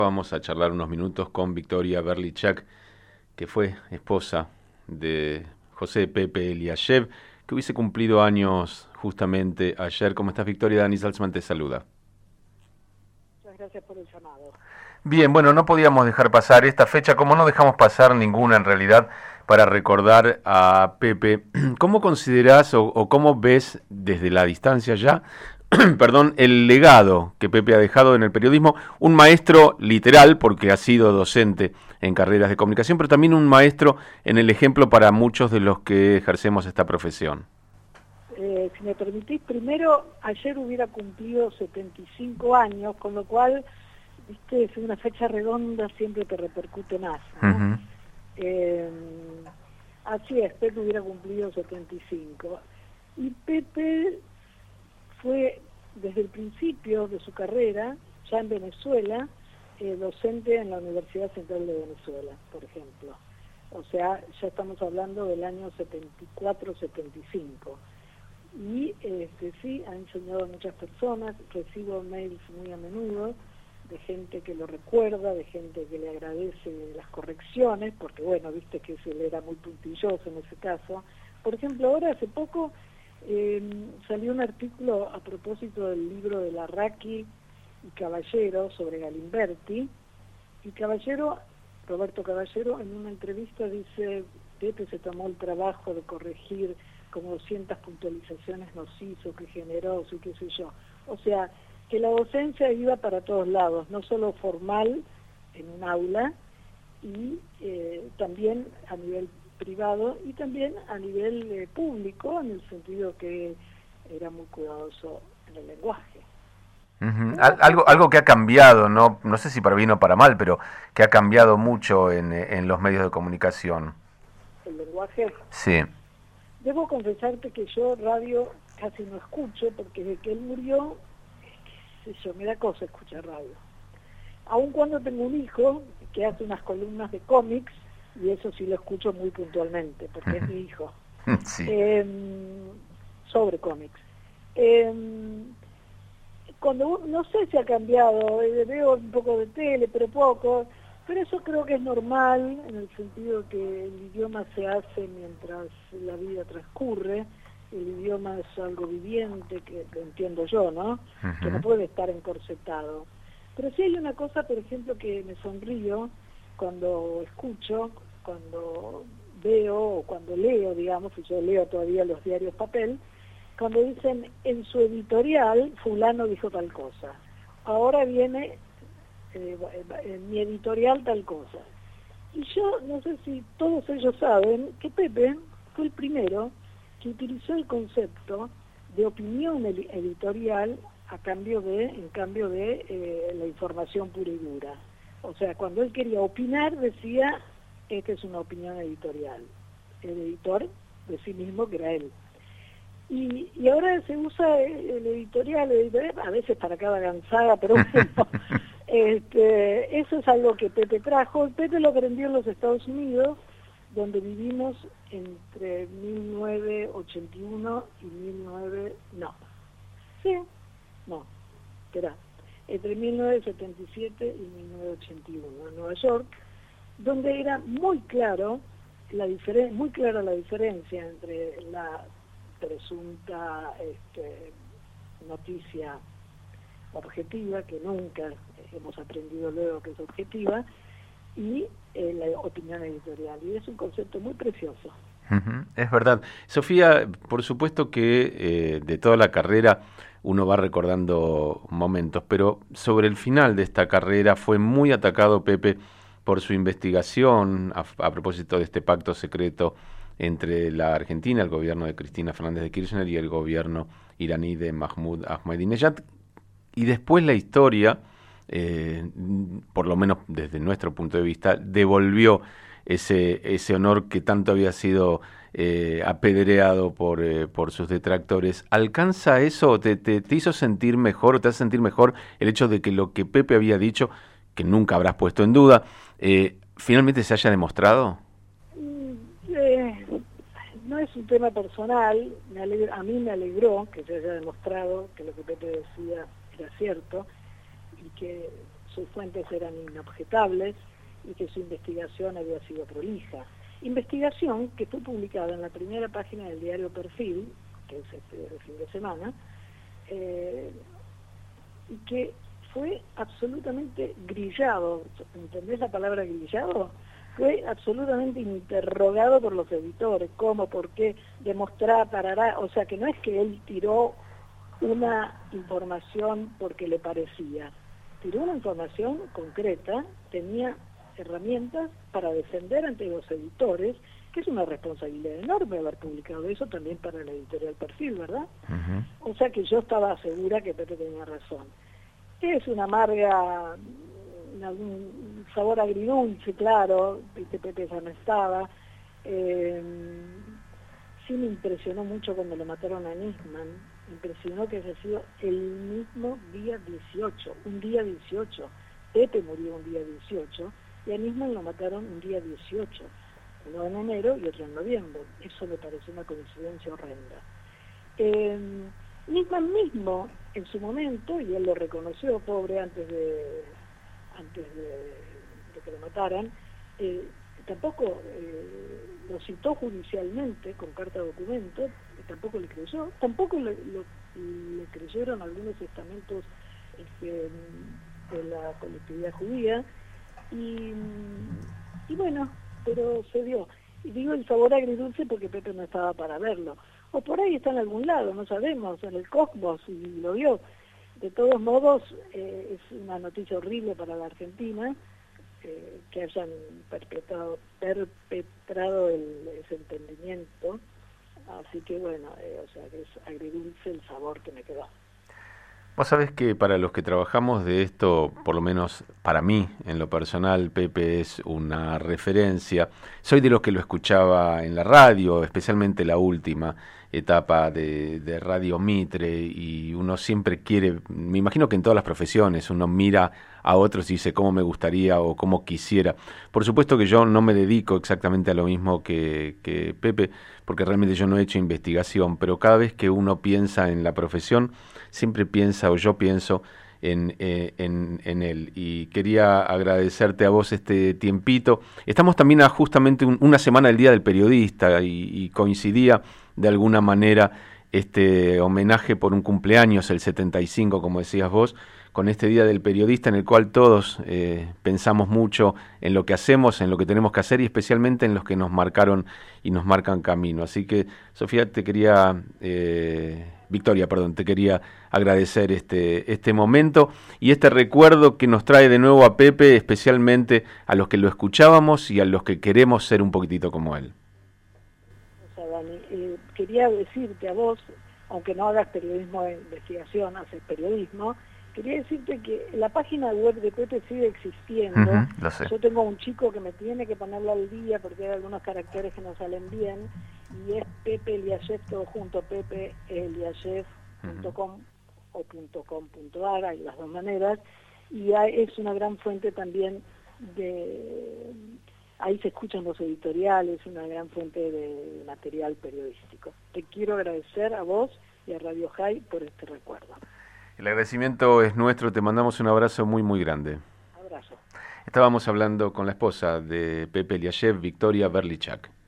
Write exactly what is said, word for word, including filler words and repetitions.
Vamos a charlar unos minutos con Victoria Berlichak, que fue esposa de José Pepe Eliashev, que hubiese cumplido años justamente ayer. ¿Cómo estás, Victoria? Dani Salzman te saluda. Muchas gracias por el llamado. Bien, bueno, no podíamos dejar pasar esta fecha, como no dejamos pasar ninguna en realidad, para recordar a Pepe. ¿Cómo considerás o, o cómo ves desde la distancia ya, perdón, el legado que Pepe ha dejado en el periodismo? Un maestro literal, porque ha sido docente en carreras de comunicación, pero también un maestro en el ejemplo para muchos de los que ejercemos esta profesión. Eh, si me permitís, primero, ayer hubiera cumplido setenta y cinco años, con lo cual, viste, es una fecha redonda, siempre te repercute más, ¿no? Uh-huh. eh, así es, Pepe hubiera cumplido setenta y cinco. Y Pepe fue, desde el principio de su carrera, ya en Venezuela, eh, docente en la Universidad Central de Venezuela, por ejemplo. O sea, ya estamos hablando del año setenta y cuatro setenta y cinco. Y este, sí, ha enseñado a muchas personas, recibo mails muy a menudo de gente que lo recuerda, de gente que le agradece las correcciones, porque bueno, viste que él era muy puntilloso en ese caso. Por ejemplo, ahora hace poco eh, salió un artículo a propósito del libro de Larraqui y Caballero sobre Galimberti, y Caballero, Roberto Caballero, en una entrevista dice: Pepe se tomó el trabajo de corregir como doscientas puntualizaciones nos hizo, que generoso y qué sé yo. O sea, que la docencia iba para todos lados, no solo formal en un aula, y eh, también a nivel privado y también a nivel eh, público, en el sentido que era muy cuidadoso en el lenguaje. Uh-huh. Al, algo, algo que ha cambiado, no, no sé si para bien o para mal, pero que ha cambiado mucho en, en los medios de comunicación. ¿El lenguaje? Sí. Debo confesarte que yo radio casi no escucho, porque desde que él murió, qué sé yo, me da cosa escuchar radio. Aun cuando tengo un hijo que hace unas columnas de cómics, y eso sí lo escucho muy puntualmente, porque es mi hijo, sí. eh, sobre cómics. Eh, cuando no sé si ha cambiado, eh, veo un poco de tele, pero poco, pero eso creo que es normal, en el sentido que el idioma se hace mientras la vida transcurre. El idioma es algo viviente, que lo entiendo yo, ¿no? Uh-huh. Que no puede estar encorsetado. Pero sí hay una cosa, por ejemplo, que me sonrío cuando escucho, cuando veo o cuando leo, digamos, y yo leo todavía los diarios papel, cuando dicen: en su editorial fulano dijo tal cosa, ahora viene eh, en mi editorial tal cosa. Y yo no sé si todos ellos saben que Pepe fue el primero que utilizó el concepto de opinión editorial a cambio de, en cambio de eh, la información pura y dura. O sea, cuando él quería opinar decía: esta es una opinión editorial. El editor de sí mismo, que era él. Y, y ahora se usa el editorial, el editorial, a veces para cada gansada, pero bueno, este, eso es algo que Pepe trajo. Pepe lo aprendió en los Estados Unidos, donde vivimos entre mil novecientos ochenta y uno y mil novecientos... no, sí, no, espera, entre mil novecientos setenta y siete y mil novecientos ochenta y uno en Nueva York, donde era muy claro la diferencia, muy clara la diferencia entre la presunta este, noticia objetiva, que nunca hemos aprendido luego que es objetiva, y eh, la opinión editorial, y es un concepto muy precioso. Uh-huh. Es verdad. Sofía, por supuesto que eh, de toda la carrera uno va recordando momentos, pero sobre el final de esta carrera fue muy atacado Pepe por su investigación a, a propósito de este pacto secreto entre la Argentina, el gobierno de Cristina Fernández de Kirchner, y el gobierno iraní de Mahmoud Ahmadinejad. Y después la historia, eh, por lo menos desde nuestro punto de vista, devolvió ese, ese honor que tanto había sido eh, apedreado por, eh, por sus detractores. ¿Alcanza eso? ¿Te, te, ¿Te hizo sentir mejor o te hace sentir mejor el hecho de que lo que Pepe había dicho, que nunca habrás puesto en duda, eh, finalmente se haya demostrado? Eh, no es un tema personal, me alegra, a mí me alegró que se haya demostrado que lo que Pepe decía era cierto, y que sus fuentes eran inobjetables y que su investigación había sido prolija. Investigación que fue publicada en la primera página del diario Perfil, que es este de fin de semana, eh, y que fue absolutamente grillado. ¿Entendés la palabra grillado? Fue absolutamente interrogado por los editores, cómo, por qué, demostrar, parará, o sea que no es que él tiró una información porque le parecía, tiró una información concreta, tenía herramientas para defender ante los editores, que es una responsabilidad enorme haber publicado eso también para la editorial Perfil, ¿verdad? Uh-huh. O sea que yo estaba segura que Pepe tenía razón. Es una amarga, un sabor agridulce, claro, viste, Pepe ya no estaba. Eh, sí me impresionó mucho cuando lo mataron a Nisman, me impresionó que haya sido el mismo día dieciocho, un día dieciocho. Pepe murió un día dieciocho y a Nisman lo mataron un día dieciocho, uno en enero y otro en noviembre. Eso me pareció una coincidencia horrenda. Eh, Nisman mismo, en su momento, y él lo reconoció, pobre, antes de antes de, de que lo mataran, eh, tampoco eh, lo citó judicialmente con carta de documento, tampoco le creyó, tampoco le, lo, le creyeron algunos estamentos este, de la colectividad judía, y, y bueno, pero se dio. Y digo el sabor agridulce porque Pepe no estaba para verlo. O por ahí está en algún lado, no sabemos, en el Cosmos, y lo vio. De todos modos, eh, es una noticia horrible para la Argentina, eh, que hayan perpetrado, perpetrado el desentendimiento. Así que bueno, eh, o sea, que es agridulce el sabor que me quedó. Vos sabés que para los que trabajamos de esto, por lo menos para mí, en lo personal, Pepe es una referencia. Soy de los que lo escuchaba en la radio, especialmente la última etapa de, de Radio Mitre, y uno siempre quiere, me imagino que en todas las profesiones, uno mira a otros y dice cómo me gustaría o cómo quisiera. Por supuesto que yo no me dedico exactamente a lo mismo que, que Pepe, porque realmente yo no he hecho investigación, pero cada vez que uno piensa en la profesión, siempre piensa, o yo pienso, en, eh, en, en él. Y quería agradecerte a vos este tiempito. Estamos también a justamente un, una semana del Día del Periodista, y, y coincidía de alguna manera este homenaje por un cumpleaños, el setenta y cinco, como decías vos, con este Día del Periodista en el cual todos eh, pensamos mucho en lo que hacemos, en lo que tenemos que hacer y especialmente en los que nos marcaron y nos marcan camino. Así que, Sofía, te quería, eh, Victoria, perdón, te quería agradecer este, este momento y este recuerdo que nos trae de nuevo a Pepe, especialmente a los que lo escuchábamos y a los que queremos ser un poquitito como él. O sea, Dani, eh, quería decirte a vos, aunque no hagas periodismo de investigación, haces periodismo, quería decirte que la página web de Pepe sigue existiendo. Uh-huh, lo sé. Yo tengo un chico que me tiene que ponerla al día porque hay algunos caracteres que no salen bien, y es Pepe Eliashev, todo junto, pepe eliashev punto com uh-huh. o .com.ar, hay las dos maneras, y hay, es una gran fuente también de... Ahí se escuchan los editoriales, una gran fuente de material periodístico. Te quiero agradecer a vos y a Radio High por este recuerdo. El agradecimiento es nuestro, te mandamos un abrazo muy muy grande. Abrazo. Estábamos hablando con la esposa de Pepe Eliashev, Victoria Berlichak.